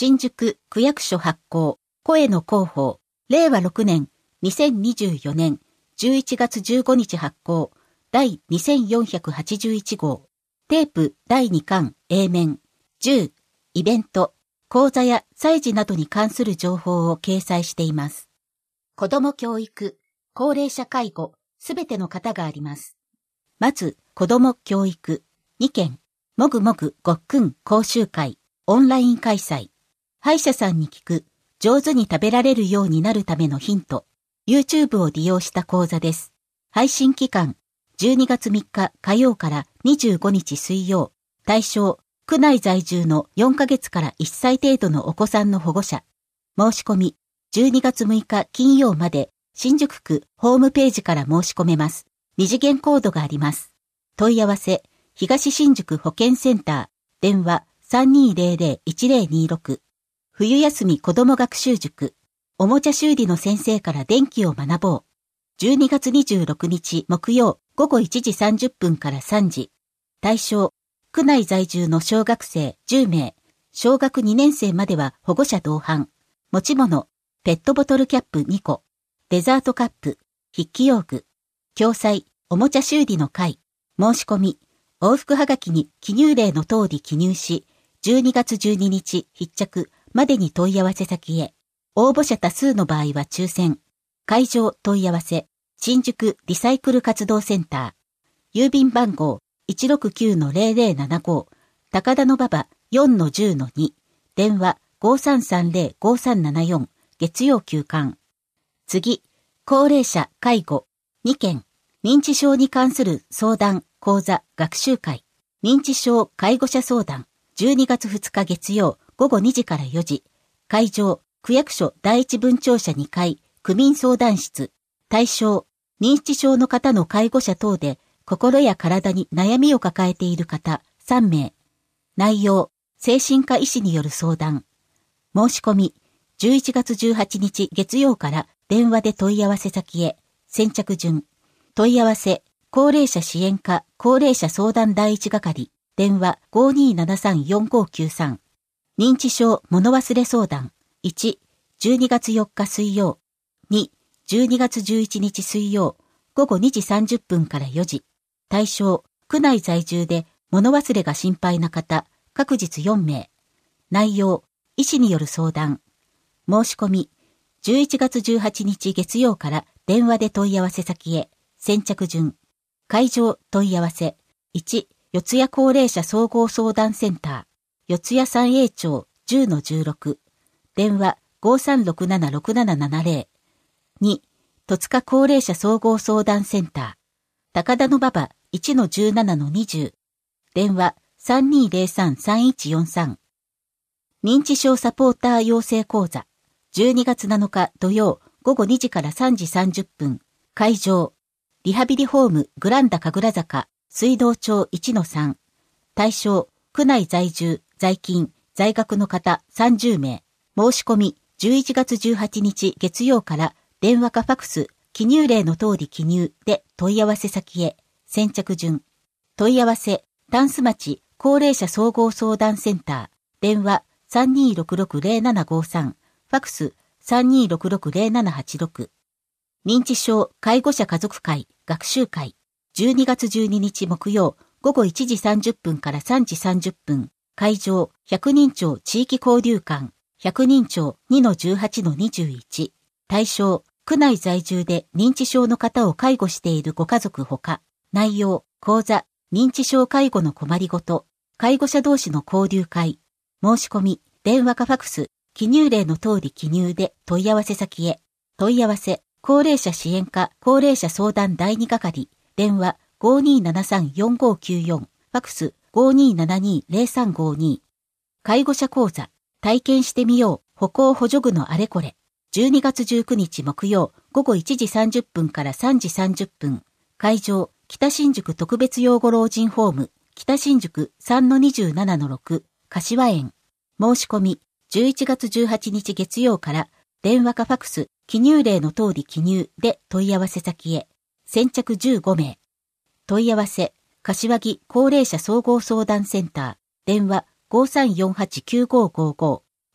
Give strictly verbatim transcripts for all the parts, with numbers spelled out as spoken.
新宿区役所発行、声の広報、れいわろくねん、にせんにじゅうよねんじゅういちがつじゅうごにち発行、第にせんよんひゃくはちじゅういちごう、テープだいにかん A 面、じゅう、イベント、講座や祭事などに関する情報を掲載しています。子ども教育、高齢者介護、すべての方があります。まず、子ども教育、にけん、もぐもぐごっくん講習会、オンライン開催。歯医者さんに聞く、上手に食べられるようになるためのヒント。YouTube を利用した講座です。配信期間、じゅうにがつみっか火曜からにじゅうごにち水曜。対象、区内在住のよんかげつからいっさい程度のお子さんの保護者。申し込み、じゅうにがつむいか金曜まで、新宿区ホームページから申し込めます。二次元コードがあります。問い合わせ、東新宿保健センター、電話 さんにーぜろぜろいちぜろにろく。冬休み子ども学習塾、おもちゃ修理の先生から電気を学ぼう。じゅうにがつにじゅうろくにち木曜ごごいちじさんじゅっぷんからさんじ。対象、区内在住の小学生じゅうめい、小学にねんせいまでは保護者同伴。持ち物、ペットボトルキャップにこ、デザートカップ、筆記用具、共済、おもちゃ修理の会。申し込み、往復はがきに記入例の通り記入し、じゅうにがつじゅうににち必着までに問い合わせ先へ。応募者多数の場合は抽選。会場問い合わせ、新宿リサイクル活動センター。郵便番号 いちろくきゅうのぜろぜろななご、高田馬場 よんのじゅうのに、電話 ごさんさんぜろごさんななよん、月曜休館。次、高齢者介護にけん、認知症に関する相談、講座、学習会。認知症介護者相談、じゅうにがつふつか月曜ごごにじからよじ。会場、区役所第一分庁舎にかい、区民相談室。対象、認知症の方の介護者等で、心や体に悩みを抱えている方さんめい。内容、精神科医師による相談。申し込み、じゅういちがつじゅうはちにち月曜から電話で問い合わせ先へ。先着順。問い合わせ、高齢者支援課高齢者相談第一係。電話 ごにーななさんよんごきゅうさん。認知症物忘れ相談。いち、じゅうにがつよっか水曜。に、じゅうにがつじゅういちにち水曜。ごごにじさんじゅっぷんからよじ。対象、区内在住で物忘れが心配な方、各日よんめい。内容、医師による相談。申し込み、じゅういちがつじゅうはちにち月曜から電話で問い合わせ先へ。先着順。会場問い合わせ。いち、四谷高齢者総合相談センター。四谷三栄町 じゅうのじゅうろく。電話 ごさんろくななろくななななぜろ。に、戸塚高齢者総合相談センター。高田馬場 いちのじゅうななのにじゅう。電話 さんにーぜろさんさんいちよんさん。認知症サポーター養成講座。じゅうにがつなのか土曜ごごにじからさんじさんじゅっぷん。会場。リハビリホームグランダ神楽坂。水道町 いちのさん。対象、区内在住、在勤、在学の方さんじゅうめい。申し込み、じゅういちがつじゅうはちにち月曜から電話かファクス、記入例の通り記入で問い合わせ先へ。先着順。問い合わせ、タンス町高齢者総合相談センター。電話 さんにーろくろくぜろななごさん。ファクス さんにーろくろくぜろななはちろく。認知症介護者家族会学習会。じゅうにがつじゅうににち木曜ごごいちじさんじゅっぷんからさんじさんじゅっぷん。会場ひゃくにんちょう地域交流館。ひゃくにんちょう にのじゅうはちのにじゅういち。対象、区内在住で認知症の方を介護しているご家族ほか。内容、講座、認知症介護の困りごと、介護者同士の交流会。申し込み、電話かファクス、記入例の通り記入で問い合わせ先へ。問い合わせ、高齢者支援課高齢者相談第二係。電話 ごにーななさんよんごきゅうよん。ファクス ごにーななにぜろさんごに。介護者講座、体験してみよう、歩行補助具のあれこれ。じゅうにがつじゅうくにち木曜ごごいちじさんじゅっぷんからさんじさんじゅっぷん。会場、北新宿特別養護老人ホーム、北新宿 さんのにじゅうななのろく、柏園。申し込み、じゅういちがつじゅうはちにち月曜から電話かファクス、記入例の通り記入で問い合わせ先へ。先着じゅうごめい。問い合わせ、柏木高齢者総合相談センター。電話 ごさんよんはちきゅうごごご。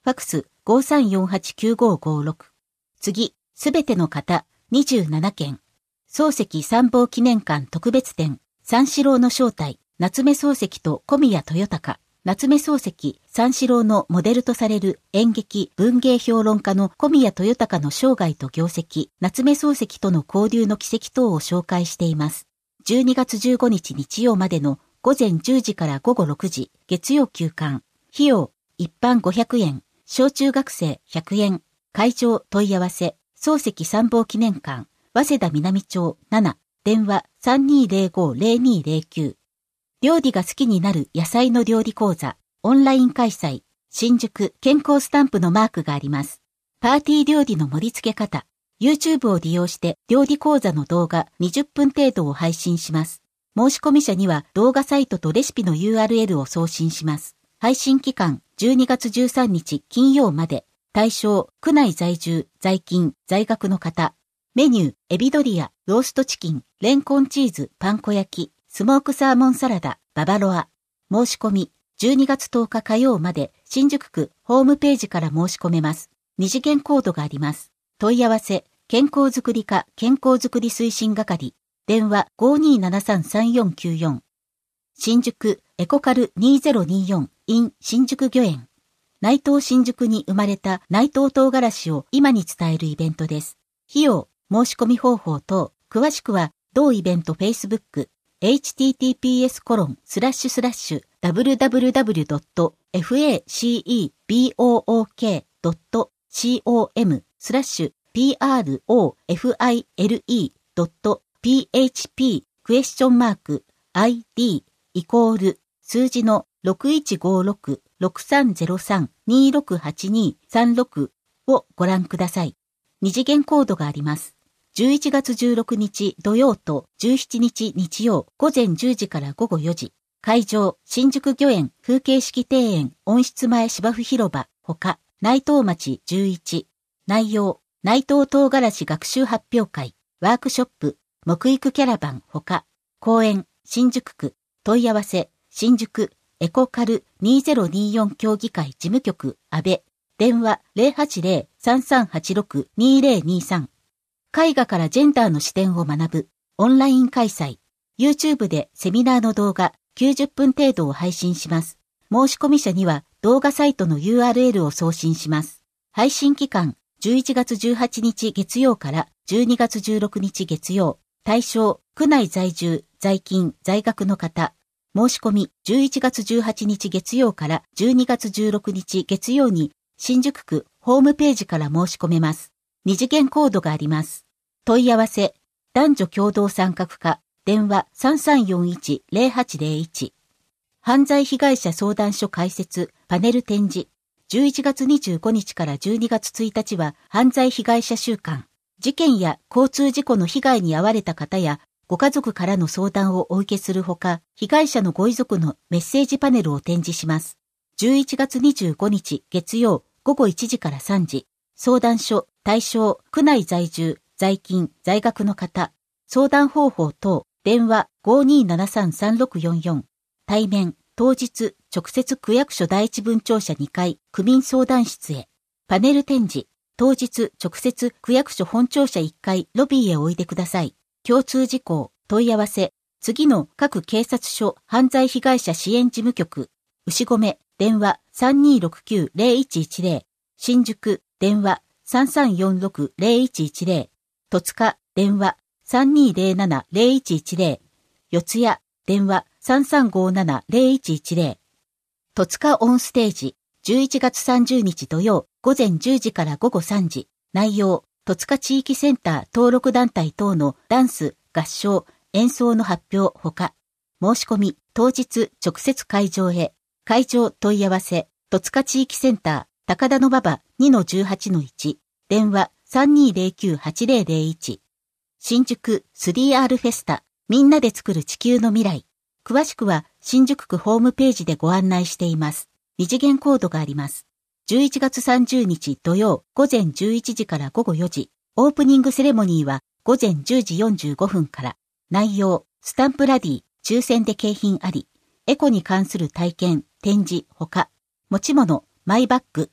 ファクス ごさんよんはちきゅうごごろく。次、すべての方にじゅうななけん。漱石参謀記念館特別展、三四郎の正体、夏目漱石と小宮豊隆。夏目漱石、三四郎のモデルとされる演劇文芸評論家の小宮豊隆の生涯と業績、夏目漱石との交流の軌跡等を紹介しています。じゅうにがつじゅうごにち日曜までのごぜんじゅうじからごごろくじ、月曜休館。費用、一般ごひゃくえん、小中学生ひゃくえん。会場問い合わせ、漱石参謀記念館、早稲田南町なな、電話 さんにーぜろごぜろにーぜろきゅう。料理が好きになる野菜の料理講座、オンライン開催、新宿健康スタンプのマークがあります。パーティー料理の盛り付け方、YouTube を利用して料理講座の動画にじゅっぷん程度を配信します。申し込み者には動画サイトとレシピの ユーアールエル を送信します。配信期間じゅうにがつじゅうさんにち金曜まで。対象、区内在住、在勤、在学の方。メニュー、エビドリア、ローストチキン、レンコンチーズ、パン粉焼き、スモークサーモンサラダ、ババロア。申し込み、じゅうにがつとおか火曜まで、新宿区ホームページから申し込めます。二次元コードがあります。問い合わせ、健康づくり課健康づくり推進係。電話 ごにーななさんさんよんきゅうよん。新宿エコカルにせんにじゅうよん in 新宿御苑。内藤新宿に生まれた内藤唐辛子を今に伝えるイベントです。費用、申し込み方法等、詳しくは同イベント Facebook、エイチティーティーピーエスコロンスラッシュスラッシュダブリュダブリュダブリュドットフェイシーボーケードットコムスラッシュピーアールオーエフアイエルイードットピーエイチピークエスチョンマーク アイディー イコール数字のろくいちごろく ろくさんゼロさん にろくはちにさんろくをご覧ください。二次元コードがあります。じゅういちがつじゅうろくにち土曜とじゅうしちにち日曜午前じゅうじから午後よじ。会場、新宿御苑風景式庭園温室前芝生広場ほか、内藤町じゅういち。内容、内藤唐辛子学習発表会、ワークショップ、木育キャラバンほか、公園、新宿区、問い合わせ、新宿エコカルにせんにじゅうよん協議会事務局安倍、電話 ゼロはちゼロ さんさんはちろく にゼロにさん。絵画からジェンダーの視点を学ぶ、オンライン開催。YouTube でセミナーの動画きゅうじゅっぷん程度を配信します。申し込み者には動画サイトの ユーアールエル を送信します。配信期間、じゅういちがつじゅうはちにち月曜からじゅうにがつじゅうろくにち月曜。対象、区内在住、在勤、在学の方。申し込み、じゅういちがつじゅうはちにち月曜からじゅうにがつじゅうろくにち月曜に、新宿区ホームページから申し込めます。二次元コードがあります。問い合わせ、男女共同参画課、電話 さんさんよんいち ゼロはちゼロいち。犯罪被害者相談所開設、パネル展示。じゅういちがつにじゅうごにちからじゅうにがつついたちは犯罪被害者週間。事件や交通事故の被害に遭われた方や、ご家族からの相談をお受けするほか、被害者のご遺族のメッセージパネルを展示します。じゅういちがつにじゅうごにち月曜ごごいちじからさんじ。相談所、対象、区内在住、在勤、在学の方。相談方法等、電話 ごにーななさんさんろくよんよん。対面、当日、直接区役所第一分庁舎にかい、区民相談室へ。パネル展示、当日、直接区役所本庁舎いっかい、ロビーへおいでください。共通事項、問い合わせ、次の各警察署犯罪被害者支援事務局、牛込、電話 さんにーろくきゅう ゼロいちいちゼロ、新宿、電話 さんさんよんろく ゼロいちいちゼロ、戸塚、電話 さんにーぜろなな ゼロいちいちゼロ、四谷、電話 さんさんごーなな ゼロいちいちゼロ、戸塚オンステージ、じゅういちがつさんじゅうにち土曜、午前じゅうじから午後さんじ、内容、戸塚地域センター登録団体等のダンス、合唱、演奏の発表ほか、申し込み、当日直接会場へ、会場問い合わせ、戸塚地域センター、高田馬場 にのじゅうはちのいち、電話 さんにーぜろきゅう はちゼロゼロいち、新宿 スリーアール フェスタ、みんなで作る地球の未来。詳しくは新宿区ホームページでご案内しています。二次元コードがあります。じゅういちがつさんじゅうにち土曜午前じゅういちじから午後よじ。オープニングセレモニーは午前じゅうじよんじゅうごふんから。内容、スタンプラディ、抽選で景品あり。エコに関する体験、展示、ほか。持ち物、マイバッグ。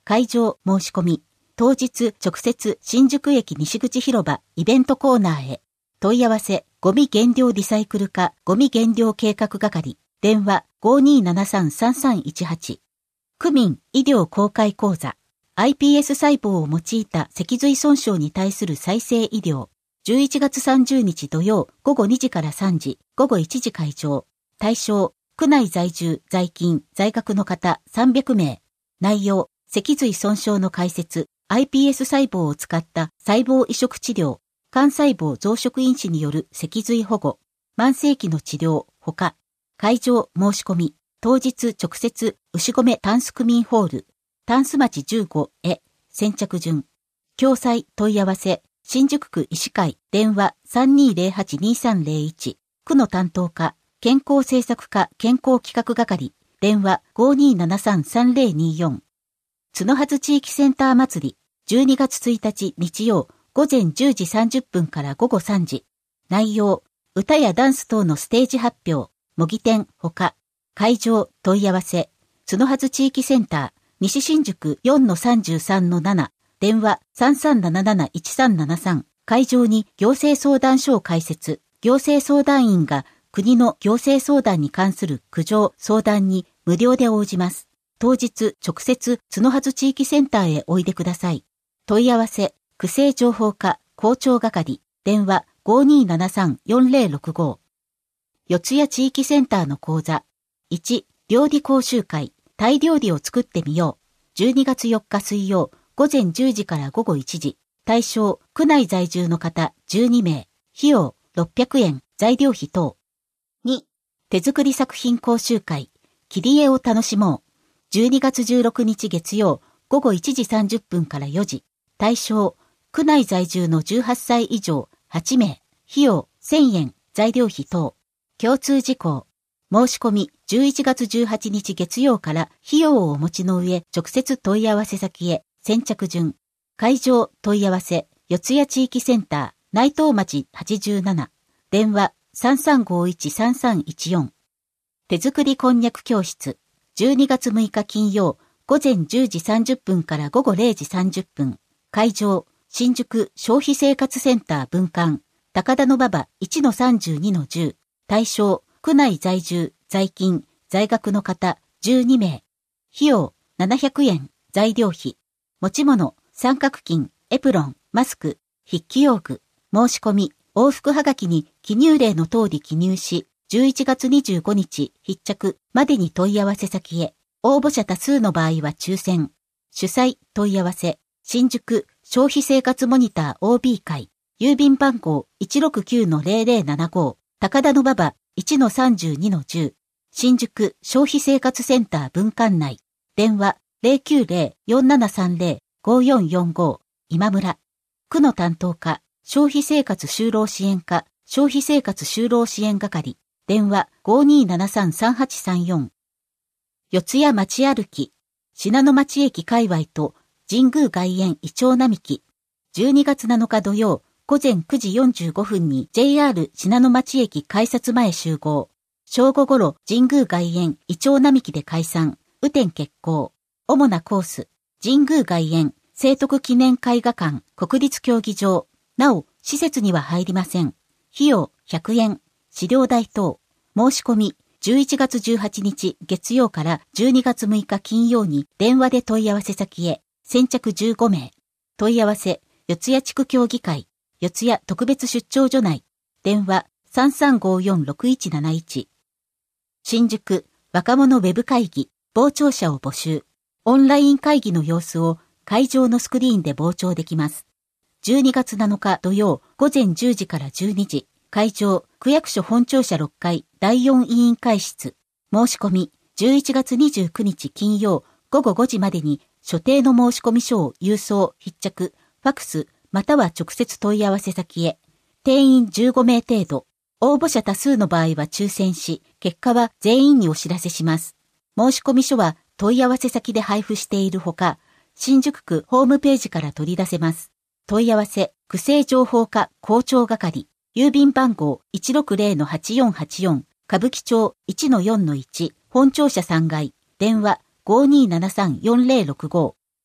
会場申し込み。当日直接新宿駅西口広場イベントコーナーへ。問い合わせ、ゴミ減量リサイクル課ゴミ減量計画係。電話 ごーにーななさんさんさんいちはち。区民医療公開講座。アイピーエス 細胞を用いた脊髄損傷に対する再生医療。じゅういちがつさんじゅうにち土曜ごごにじからさんじ、ごごいちじ会場。対象、区内在住、在勤、在学の方さんびゃくめい。内容、脊髄損傷の解説、アイピーエス 細胞を使った細胞移植治療、幹細胞増殖因子による脊髄保護、慢性期の治療、ほか。会場申し込み、当日直接牛込タンス区民ホール、タンス町じゅうごへ、先着順。詳細問い合わせ、新宿区医師会、電話 さんにーぜろはちにーさんぜろいち、区の担当課、健康政策課健康企画係、電話 ごーにーななさんさんぜろにーよん。角筈地域センター祭り、じゅうにがつついたち日曜、午前じゅうじさんじゅっぷんから午後さんじ。内容、歌やダンス等のステージ発表、模擬店、ほか。会場、問い合わせ、角筈地域センター、西新宿 よんのさんじゅうさんのなな、電話 さんさんなななないちさんななさん。会場に行政相談所を開設、行政相談員が国の行政相談に関する苦情、相談に無料で応じます。当日、直接、角筈地域センターへおいでください。問い合わせ、区政情報課、校長係、電話 ごーにーななさんよんぜろろくご。四谷地域センターの講座。いち、料理講習会、タイ料理を作ってみよう。じゅうにがつよっか水曜、午前じゅうじから午後いちじ。対象、区内在住の方じゅうにめい。費用、ろっぴゃくえん、材料費等。に、手作り作品講習会、切り絵を楽しもう。じゅうにがつじゅうろくにち月曜、午後いちじさんじゅっぷんからよじ。対象、区内在住のじゅうはっさい以上はちめい。費用、せんえん、材料費等。共通事項。申し込み、じゅういちがつじゅうはちにち月曜から費用をお持ちの上、直接問い合わせ先へ、先着順。会場、問い合わせ、四谷地域センター、内藤町はちじゅうなな。電話、さんさんごいちさんさんいちよん。手作りこんにゃく教室。じゅうにがつむいか金曜、午前じゅうじさんじゅっぷんから午後れいじさんじゅっぷん。会場、新宿消費生活センター分館、高田馬場 いちのさんじゅうにのじゅう。対象、区内在住、在勤、在学の方じゅうにめい。費用、ななひゃくえん、材料費。持ち物、三角巾、エプロン、マスク、筆記用具。申し込み、往復はがきに記入例の通り記入し、じゅういちがつにじゅうごにち必着までに問い合わせ先へ。応募者多数の場合は抽選。主催問い合わせ。新宿消費生活モニター オービー 会。郵便番号 いちろくきゅうのぜろぜろななご。高田馬場 いちのさんじゅうにのじゅう。新宿消費生活センター分館内。電話 ゼロきゅうゼロ よんななさんゼロ ごよんよんご。今村。区の担当課。消費生活就労支援課。消費生活就労支援係。電話 ごーにーななさんさんはちさんよん。四谷町歩き。信濃町駅界隈と神宮外苑イチョウ並木。じゅうにがつなのか土曜、午前くじよんじゅうごふんに ジェイアール 信濃町駅改札前集合。正午頃神宮外苑イチョウ並木で解散。雨天決行。主なコース。神宮外苑、聖徳記念絵画館、国立競技場。なお、施設には入りません。費用ひゃくえん。資料代等。申し込み、じゅういちがつじゅうはちにち月曜からじゅうにがつむいか金曜に電話で問い合わせ先へ。先着じゅうごめい。問い合わせ、四谷地区協議会、四谷特別出張所内。電話、さんさんごよんろくいちなないち。新宿、若者ウェブ会議、傍聴者を募集。オンライン会議の様子を会場のスクリーンで傍聴できます。じゅうにがつなのか土曜、午前じゅうじからじゅうにじ。会場、区役所本庁舎ろっかいだいよん委員会室。申し込み、じゅういちがつにじゅうくにち金曜午後ごじまでに所定の申込書を郵送、必着、ファクス、または直接問い合わせ先へ。定員じゅうごめい程度。応募者多数の場合は抽選し、結果は全員にお知らせします。申込書は問い合わせ先で配布しているほか、新宿区ホームページから取り出せます。問い合わせ、区政情報課校長係。郵便番号 いちろくゼロのはちよんはちよん、歌舞伎町 いちのよんのいち、本庁舎さんがい、電話 ごーにーななさんよんぜろろくご。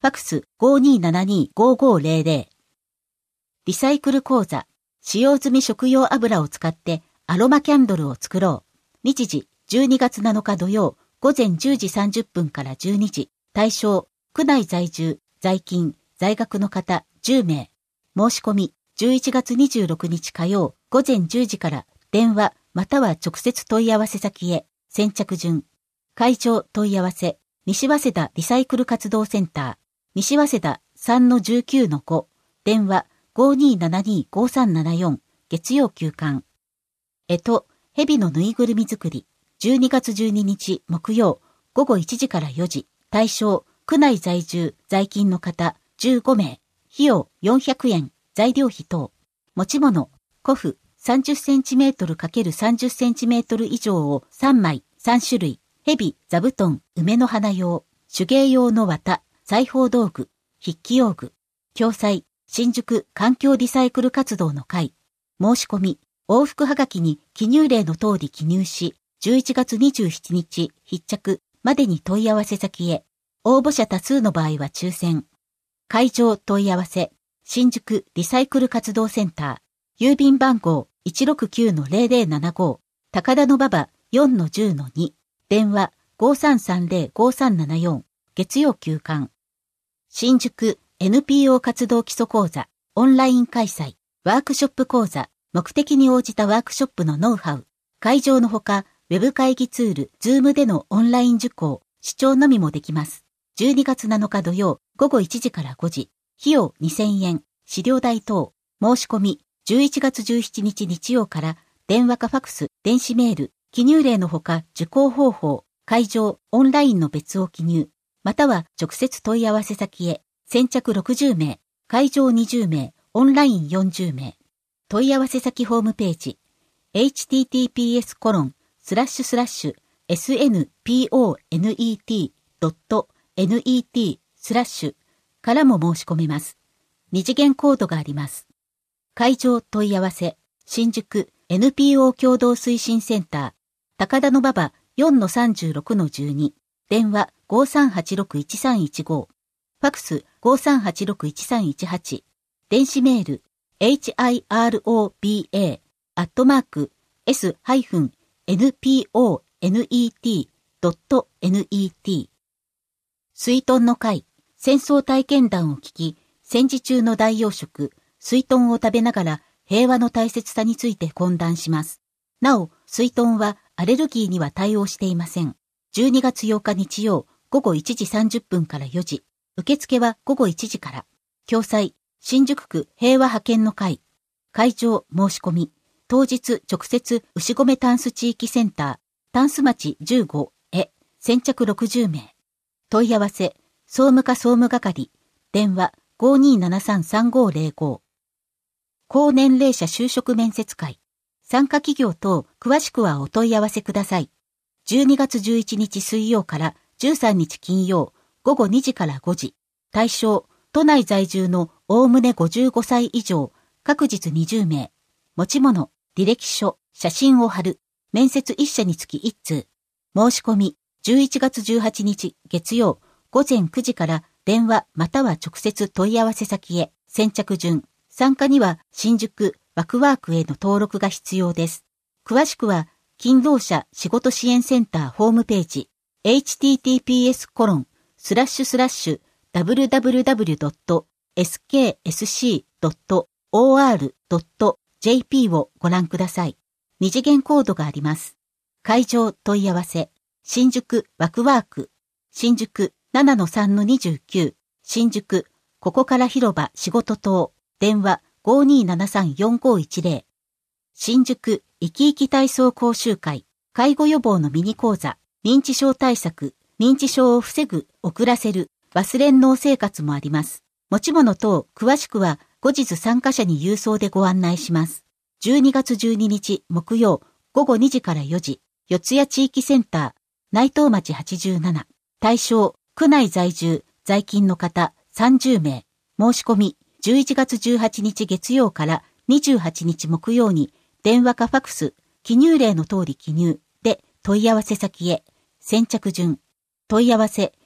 ファクス ごーにーななにーごーごーゼロゼロ。リサイクル講座、使用済み食用油を使ってアロマキャンドルを作ろう。日時、じゅうにがつなのか土曜、午前じゅうじさんじゅっぷんからじゅうにじ。対象、区内在住、在勤、在学の方じゅうめい。申し込み、じゅういちがつにじゅうろくにち火曜、午前じゅうじから電話または直接問い合わせ先へ。先着順。会場問い合わせ、西早稲田リサイクル活動センター、西早稲田 さんのじゅうきゅうのご、電話 ごーにーななにーごーさんななよん、月曜休館。えと、蛇のぬいぐるみ作り、じゅうにがつじゅうににち木曜、午後いちじからよじ、対象、区内在住、在勤の方じゅうごめい、費用よんひゃくえん、材料費等。持ち物、古布 さんじゅっセンチメートル×さんじゅっセンチメートル 以上をさんまい、さんしゅるい、蛇、座布団、梅の花用、手芸用の綿、裁縫道具、筆記用具。共催、新宿環境リサイクル活動の会。申し込み、往復はがきに記入例の通り記入し、じゅういちがつにじゅうしちにち必着までに問い合わせ先へ。応募者多数の場合は抽選。会場問い合わせ、新宿リサイクル活動センター、郵便番号 いちろくきゅうのゼロゼロななご、高田馬場 よんのじゅうのに、電話 ごーさんさんゼロごーさんななよん、月曜休館。新宿 エヌピーオー 活動基礎講座、オンライン開催、ワークショップ講座、目的に応じたワークショップのノウハウ、会場のほか、ウェブ会議ツール、Zoom でのオンライン受講、視聴のみもできます。じゅうにがつなのか土曜、午後いちじからごじ、費用にせんえん、資料代等、申し込み、じゅういちがつじゅうしちにち日曜から、電話かファクス、電子メール、記入例のほか、受講方法、会場、オンラインの別を記入、または直接問い合わせ先へ、先着ろくじゅうめい、会場にじゅうめい、オンラインよんじゅうめい。問い合わせ先ホームページ、エイチティーティーピーエスコロンスラッシュスラッシュエスエヌピーオーエヌイーティードットネット スラッシュからも申し込めます。二次元コードがあります。会場問い合わせ、新宿 エヌピーオー 共同推進センター、高田馬場 よんのさんじゅうろくのじゅうに、電話 ごーさんはちろくいちさんいちご、ファクス ごーさんはちろくいちさんいちはち、電子メール エイチアイアールオービーエー アットマーク エス エヌピーオーエヌイーティードットネット。水遁の会、戦争体験談を聞き、戦時中の代用食、水遁を食べながら平和の大切さについて懇談します。なお、水遁はアレルギーには対応していません。じゅうにがつようか日曜、午後いちじさんじゅっぷんからよじ、受付は午後いちじから。共催、新宿区平和派遣の会。会場申し込み。当日直接牛込タンス地域センター、タンス町じゅうごへ、先着ろくじゅうめい。問い合わせ、総務課総務係、電話 ごーにーななさんさんごーゼロご。高年齢者就職面接会。参加企業等、詳しくはお問い合わせください。じゅうにがつじゅういちにち水曜からじゅうさんにち金曜、午後にじからごじ。対象、都内在住のおおむねごじゅうごさい以上、各日にじゅうめい。持ち物、履歴書、写真を貼る。面接いっしゃにつきいっつう。申し込み、じゅういちがつじゅうはちにち月曜、午前くじから電話または直接問い合わせ先へ。先着順。参加には新宿ワクワークへの登録が必要です。詳しくは、勤労者仕事支援センターホームページ、エイチティーティーピーエスコロンスラッシュスラッシュダブリュダブリュダブリュドットエスケーエスシードットオーアールドットジェーピー をご覧ください。二次元コードがあります。会場問い合わせ、新宿ワクワーク、新宿 ななのさんのにじゅうきゅう、新宿ここから広場仕事棟、電話 ごーにーななさんよんごーいちゼロ。新宿生き生き体操講習会、介護予防のミニ講座、認知症対策、認知症を防ぐ、遅らせる、忘れん脳生活もあります。持ち物等、詳しくは後日参加者に郵送でご案内します。じゅうにがつじゅうににち木曜、午後にじからよじ、四谷地域センター、内藤町はちじゅうなな。対象、区内在住、在勤の方さんじゅうめい。申し込み、じゅういちがつじゅうはちにち月曜からにじゅうはちにち木曜に、電話かファクス、記入例の通り記入で問い合わせ先へ。先着順。問い合わせ、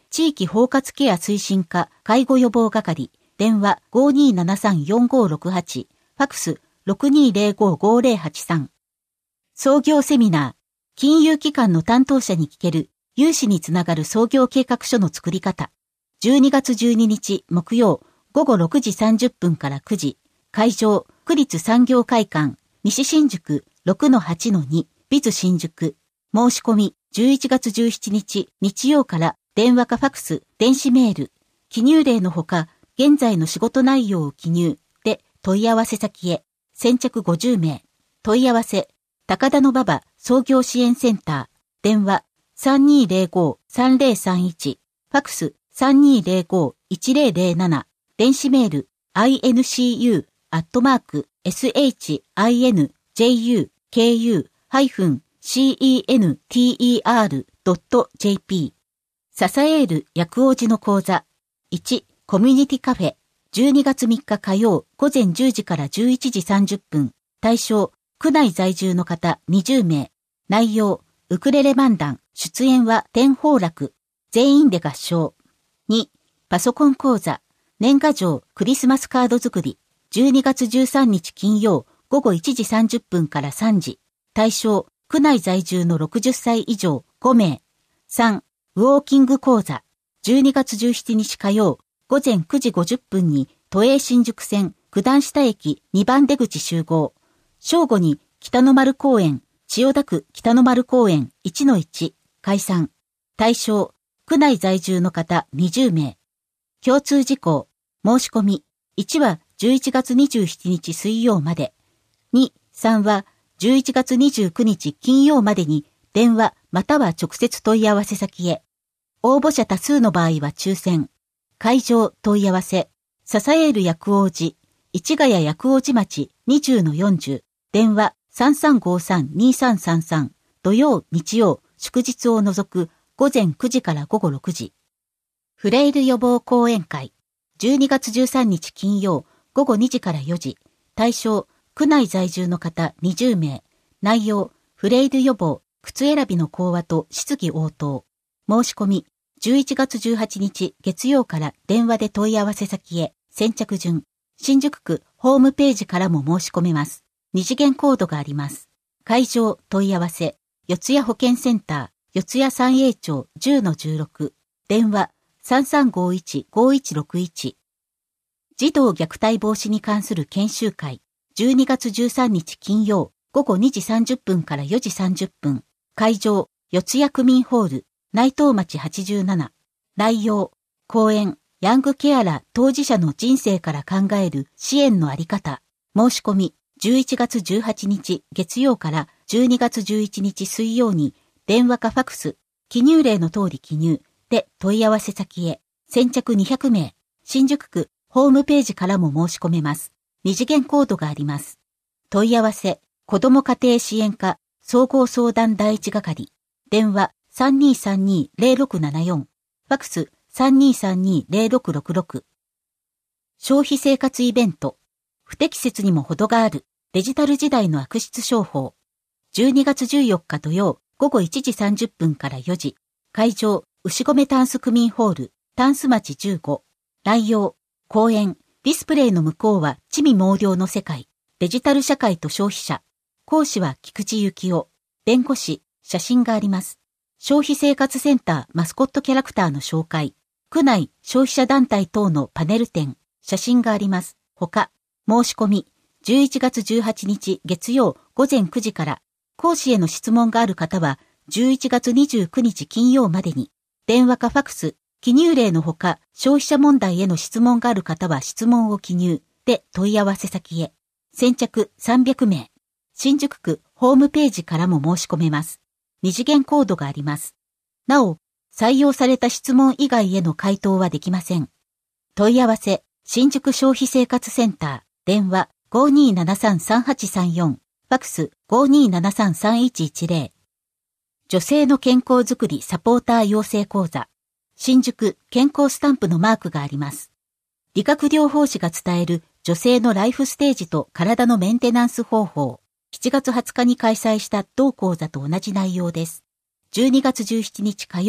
地域包括ケア推進課介護予防係、電話 ごーにーななさんよんごーろくはち、ファックス ろくにーぜろごーごーぜろはちさん。創業セミナー、金融機関の担当者に聞ける、融資につながる創業計画書の作り方。じゅうにがつじゅうににち木曜、ごごろくじさんじゅっぷんからくじ、会場、区立産業会館、西新宿 ろくのはちのに、ビズ新宿。申し込み、じゅういちがつじゅうしちにち日曜から電話かファックス、電子メール、記入例のほか、現在の仕事内容を記入で問い合わせ先へ、先着ごじゅうめい。問い合わせ、高田馬場創業支援センター、電話 さんにーぜろごーさんぜろさんいち、ファックス さんにーぜろごーいちぜろぜろなな、電子メール アイエヌシーユー アットマーク エスエイチアイエヌジェイユーケーユー ハイフン シーイーエヌティーイーアール ドット ジェーピー。支える薬王寺の講座。いち、コミュニティカフェ。じゅうにがつみっか火曜午前じゅうじからじゅういちじさんじゅっぷん。対象、区内在住の方にじゅうめい。内容、ウクレレ漫談。出演は天宝楽。全員で合唱。に、パソコン講座。年賀状、クリスマスカード作り。じゅうにがつじゅうさんにち金曜午後いちじさんじゅっぷんからさんじ。対象、区内在住のろくじゅっさい以上ごめい。さん、ウォーキング講座。じゅうにがつじゅうしちにち火曜午前くじごじゅっぷんに都営新宿線九段下駅にばん出口集合。正午に北の丸公園、千代田区北の丸公園 いちのいち 解散。対象、区内在住の方にじゅうめい。共通事項、申し込み。いちはじゅういちがつにじゅうしちにち水曜まで。に、さんはじゅういちがつにじゅうくにち金曜までに電話または直接問い合わせ先へ。応募者多数の場合は抽選。会場問い合わせ。支える薬王寺。市ヶ谷薬王寺町 にじゅうのよんじゅう。電話 さんさんごさんにさんさんさん。土曜、日曜、祝日を除く午前くじからごごろくじ。フレイル予防講演会。じゅうにがつじゅうさんにち金曜午後にじからよじ。対象、区内在住の方にじゅうめい。内容、フレイル予防、靴選びの講話と質疑応答。申し込み、じゅういちがつじゅうはちにち月曜から電話で問い合わせ先へ、先着順。新宿区ホームページからも申し込めます。二次元コードがあります。会場問い合わせ、四谷保健センター、四谷三栄町 じゅうのじゅうろく。電話 さんさんごいちごいちろくいち。児童虐待防止に関する研修会。じゅうにがつじゅうさんにち金曜午後にじさんじゅっぷんからよじさんじゅっぷん。会場、四谷区民ホール、内藤町はちじゅうなな。内容、講演、ヤングケアラー当事者の人生から考える支援のあり方。申し込み、じゅういちがつじゅうはちにち月曜からじゅうにがつじゅういちにち水曜に電話かファックス、記入例の通り記入で問い合わせ先へ。先着にひゃくめい。新宿区ホームページからも申し込めます。二次元コードがあります。問い合わせ、子ども家庭支援課総合相談第一係。電話 さんにーさんにーぜろろくななよん。ファックス さんにーさんにーぜろろくろくろく。消費生活イベント。不適切にも程があるデジタル時代の悪質商法。じゅうにがつじゅうよっか土曜午後いちじさんじゅっぷんからよじ。会場、牛込タンス区民ホール、タンス町じゅうご。内容、講演、ディスプレイの向こうは地味猛量の世界。デジタル社会と消費者。講師は菊池幸雄。弁護士、写真があります。消費生活センターマスコットキャラクターの紹介。区内消費者団体等のパネル展。写真があります。ほか、申し込み。じゅういちがつじゅうはちにち月曜午前くじから。講師への質問がある方は、じゅういちがつにじゅうくにち金曜までに。電話かファックス、記入例のほか、消費者問題への質問がある方は質問を記入で問い合わせ先へ。先着さんびゃくめい。新宿区ホームページからも申し込めます。二次元コードがあります。なお、採用された質問以外への回答はできません。問い合わせ、新宿消費生活センター、電話 ごーにーななさんさんはちさんよん、ファックス ごーにーななさんさんいちいちぜろ。女性の健康づくりサポーター養成講座。新宿健康スタンプのマークがあります。理学療法士が伝える女性のライフステージと体のメンテナンス方法。しちがつはつかに開催した同講座と同じ内容です。じゅうにがつじゅうしちにち火曜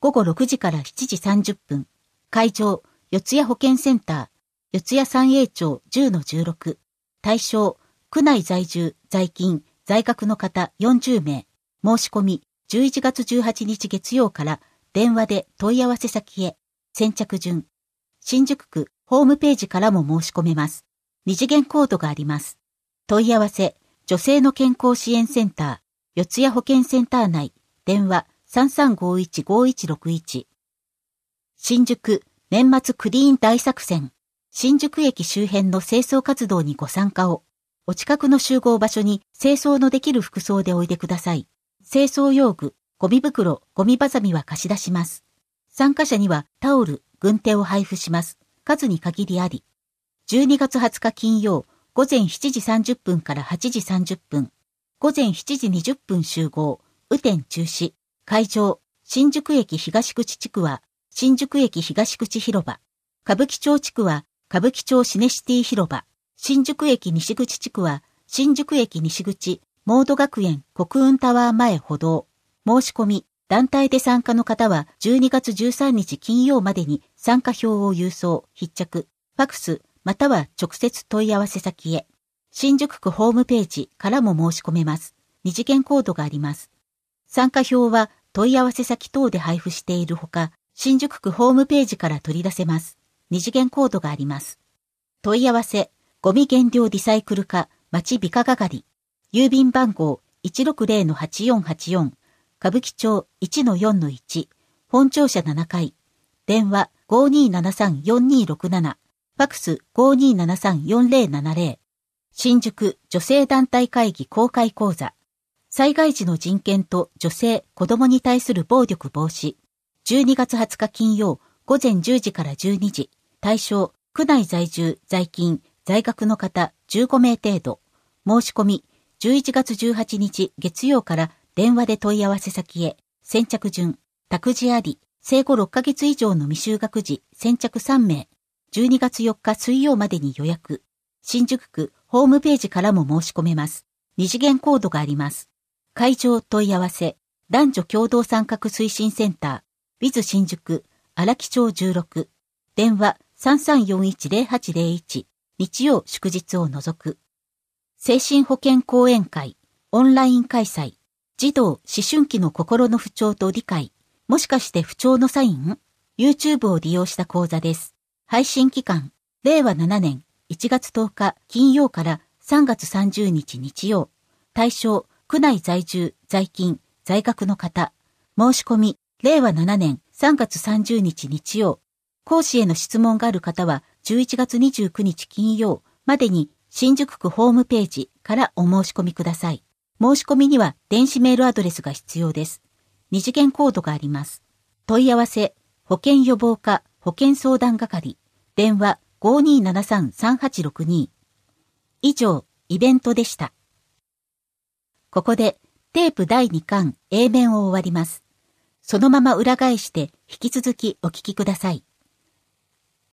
ごごろくじからしちじさんじゅっぷん。会場、四谷保健センター、四谷三栄町 じゅうのじゅうろく。対象、区内在住、在勤、在学の方よんじゅうめい。申し込み、じゅういちがつじゅうはちにち月曜から電話で問い合わせ先へ。先着順。新宿区ホームページからも申し込めます。二次元コードがあります。問い合わせ、女性の健康支援センター、四谷保健センター内、電話 さんさんごいちごいちろくいち。新宿年末クリーン大作戦。新宿駅周辺の清掃活動にご参加を。お近くの集合場所に清掃のできる服装でおいでください。清掃用具、ゴミ袋、ゴミバサミは貸し出します。参加者にはタオル、軍手を配布します。数に限りあり。じゅうにがつはつか金曜、午前しちじさんじゅっぷんからはちじさんじゅっぷん。午前しちじにじゅっぷん集合。雨天中止。会場、新宿駅東口地区は、新宿駅東口広場。歌舞伎町地区は、歌舞伎町シネシティ広場。新宿駅西口地区は、新宿駅西口、モード学園国運タワー前歩道。申し込み、団体で参加の方はじゅうにがつじゅうさんにち金曜までに参加票を郵送、必着、ファクス、または直接問い合わせ先へ。新宿区ホームページからも申し込めます。二次元コードがあります。参加票は問い合わせ先等で配布しているほか、新宿区ホームページから取り出せます。二次元コードがあります。問い合わせ、ゴミ減量リサイクル課、町美化係。郵便番号 いちろくぜろのはちよんはちよん。歌舞伎町 いちのよんのいち。本庁舎ななかい。電話 ごにーななさんよんにーろくなな。ファクス ごにーななさんよんぜろななぜろ。新宿女性団体会議公開講座。災害時の人権と女性、子供に対する暴力防止。じゅうにがつはつか金曜、午前じゅうじからじゅうにじ。対象、区内在住、在勤、在学の方じゅうごめい程度。申し込み、じゅういちがつじゅうはちにち月曜から電話で問い合わせ先へ。先着順。託児あり。生後ろっかげつ以上の未就学児先着さんめい。じゅうにがつよっか水曜までに予約。新宿区ホームページからも申し込めます。二次元コードがあります。会場問い合わせ。男女共同参画推進センター。ウィズ 新宿荒木町じゅうろく。電話 さんさんよんいちぜろはちぜろいち。日曜祝日を除く。精神保健講演会、オンライン開催。児童、思春期の心の不調と理解。もしかして不調のサイン？ YouTube を利用した講座です。配信期間、れいわななねんいちがつとおか金曜からさんがつさんじゅうにち日曜。対象、区内在住、在勤、在学の方。申し込み、れいわななねんさんがつさんじゅうにち日曜。講師への質問がある方はじゅういちがつにじゅうくにち金曜までに新宿区ホームページからお申し込みください。申し込みには電子メールアドレスが必要です。二次元コードがあります。問い合わせ、保健予防課保健相談係。電話 ごにーななさんさんはちろくに。以上、イベントでした。ここでテープだいにかん A 面を終わります。そのまま裏返して引き続きお聞きください。